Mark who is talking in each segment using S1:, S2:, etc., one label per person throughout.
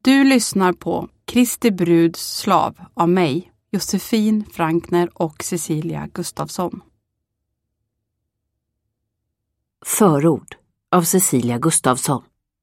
S1: Du lyssnar på Kristi bruds slav av mig, Josefin Frankner och Cecilia Gustafsson.
S2: Förord av Cecilia Gustafsson.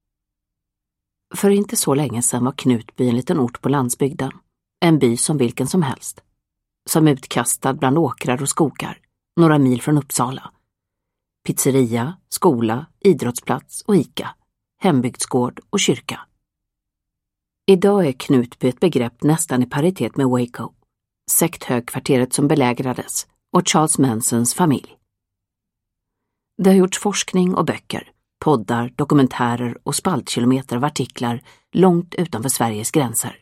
S2: För inte så länge sedan var Knutby en liten ort på landsbygden. En by som vilken som helst. Som utkastad bland åkrar och skogar, några mil från Uppsala. Pizzeria, skola, idrottsplats och ICA, hembygdsgård och kyrka. Idag är Knutby ett begrepp nästan i paritet med Waco, sekthögkvarteret som belägrades, och Charles Mansons familj. Det har gjorts forskning och böcker, poddar, dokumentärer och spaltkilometer av artiklar långt utanför Sveriges gränser.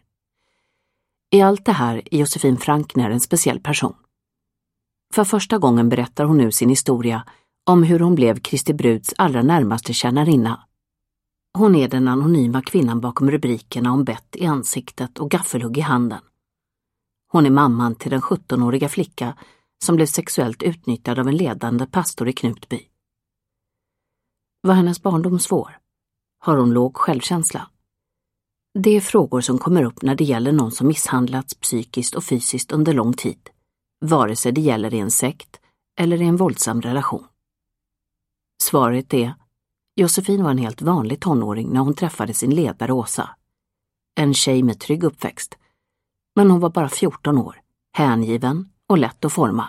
S2: I allt det här är Josefin Frankner en speciell person. För första gången berättar hon nu sin historia om hur hon blev Kristi bruds allra närmaste tjänarinna. Hon är den anonyma kvinnan bakom rubrikerna om bett i ansiktet och gaffelhugg i handen. Hon är mamman till den 17-åriga flicka som blev sexuellt utnyttjad av en ledande pastor i Knutby. Var hennes barndom svår? Har hon låg självkänsla? Det är frågor som kommer upp när det gäller någon som misshandlats psykiskt och fysiskt under lång tid, vare sig det gäller i en sekt eller i en våldsam relation. Svaret är: Josefin var en helt vanlig tonåring när hon träffade sin ledare Åsa. En tjej med trygg uppväxt. Men hon var bara 14 år, hängiven och lätt att forma.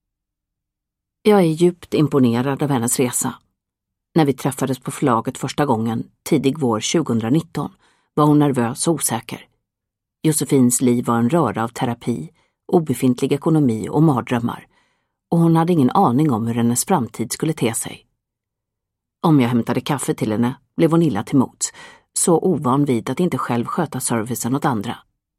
S2: Jag är djupt imponerad av hennes resa. När vi träffades på förlaget första gången, tidig vår 2019, var hon nervös och osäker. Josefins liv var en röra av terapi, obefintlig ekonomi och mardrömmar, och hon hade ingen aning om hur hennes framtid skulle te sig. Om jag hämtade kaffe till henne blev hon illa till mots, så ovan vid att inte själv sköta servicen åt andra.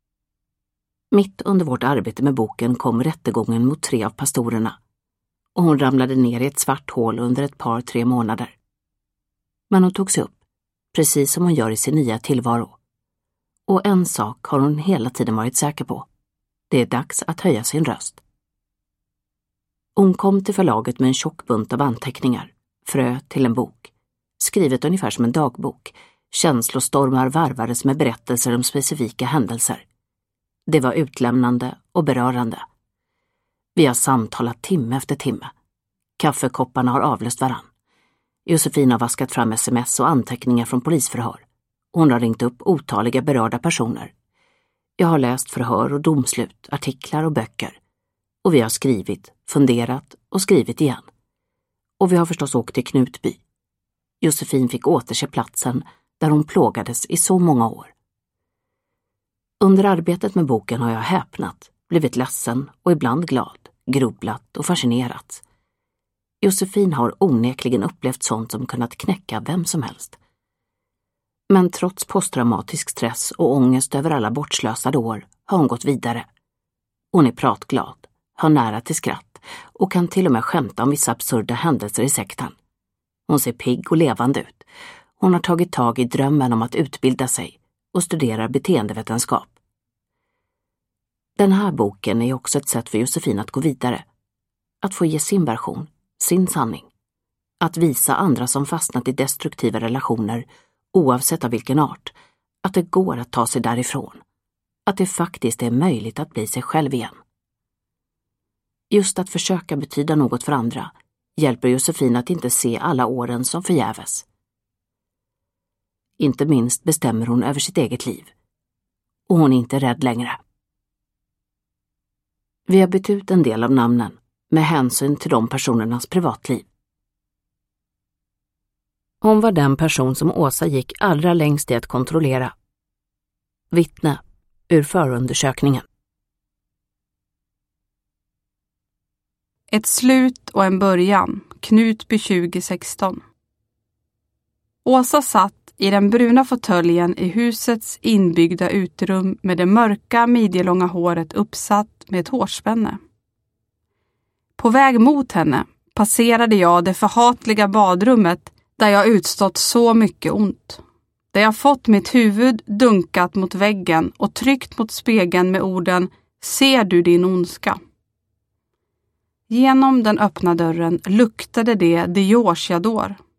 S2: Mitt under vårt arbete med boken kom rättegången mot 3 av pastorerna, och hon ramlade ner i ett svart hål under ett par 3 månader. Men hon tog sig upp, precis som hon gör i sin nya tillvaro. Och en sak har hon hela tiden varit säker på. Det är dags att höja sin röst. Hon kom till förlaget med en tjock bunt av anteckningar, frö till en bok. Skrivet ungefär som en dagbok. Känslostormar varvades med berättelser om specifika händelser. Det var utlämnande och berörande. Vi har samtalat timme efter timme. Kaffekopparna har avlöst varann. Josefin har vaskat fram sms och anteckningar från polisförhör. Hon har ringt upp otaliga berörda personer. Jag har läst förhör och domslut, artiklar och böcker. Och vi har skrivit, funderat och skrivit igen. Och vi har förstås åkt till Knutby. Josefin fick återse platsen där hon plågades i så många år. Under arbetet med boken har jag häpnat, blivit ledsen och ibland glad, grubblat och fascinerat. Josefin har onekligen upplevt sånt som kunnat knäcka vem som helst. Men trots posttraumatisk stress och ångest över alla bortslösade år har hon gått vidare. Hon är pratglad, har nära till skratt och kan till och med skämta om vissa absurda händelser i sekten. Hon ser pigg och levande ut. Hon har tagit tag i drömmen om att utbilda sig och studerar beteendevetenskap. Den här boken är också ett sätt för Josefin att gå vidare. Att få ge sin version, sin sanning. Att visa andra som fastnat i destruktiva relationer, oavsett av vilken art, att det går att ta sig därifrån. Att det faktiskt är möjligt att bli sig själv igen. Just att försöka betyda något för andra hjälper Josefin att inte se alla åren som förgäves. Inte minst bestämmer hon över sitt eget liv. Och hon är inte rädd längre. Vi har bytt ut en del av namnen med hänsyn till de personernas privatliv. Hon var den person som Åsa gick allra längst i att kontrollera. Vittne ur förundersökningen.
S1: Ett slut och en början. Knutby 2016. Åsa satt i den bruna fåtöljen i husets inbyggda uterum med det mörka midjelånga håret uppsatt med ett hårspänne. På väg mot henne passerade jag det förhatliga badrummet där jag utstått så mycket ont. Där jag fått mitt huvud dunkat mot väggen och tryckt mot spegeln med orden "Ser du din ondska?" Genom den öppna dörren luktade det Dior J'adore,